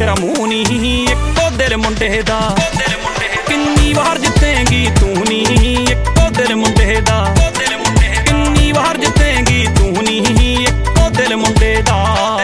तेरा मुंह नी इक्को दिल मुंडे दा किन्नी वार जितेंगी तू नी इक्को दिल मुंडे दा किन्नी वार जितेंगी तू नी इक्को दिल मुंडे दा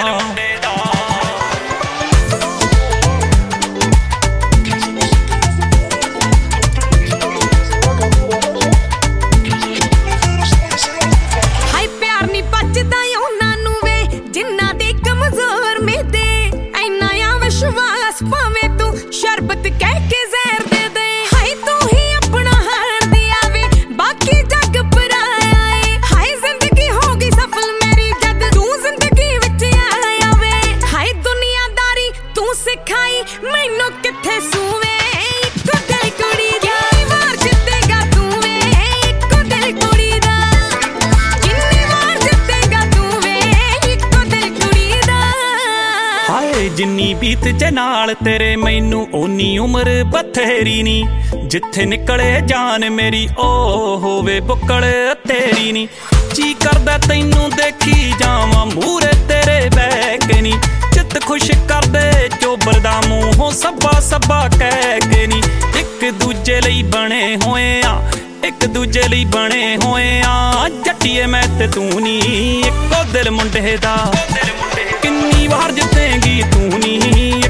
भावे तू शरबत कह के जहर दे दे हाय तू ही अपना हार दिया वे बाकी जग पराया है हाय जिंदगी हो गई सफल मेरी जद तू जिंदगी विच आया वे हाय दुनियादारी तू सिखाई मैनू किथे सूवे इक्को दिल कुड़ी दा वार जितेगा तू वे इक्को दिल कुड़ी दा किन्नी वार जितेगा तू वे इक्को दिल कुड़ी दा हाय जिन्नी बीत जे नाल तेरे मैनू ओनी उम्र बथेरी नी जिथे निकले जान मेरी ओ होवे बुक्कड़ तेरी नी जी करदा तैनू देखी जावां मूरे तेरे बैक नी चित खुश कर दे चोबर दा मूंहों सब्बा सब्बा कह के नी एक दूजे लई बने होए आ एक दूजे लई बने होए आ जट्टीए मैं ते तू नी इक्को दिल मुंडे दा किन्नी वार जितेंगी तू नी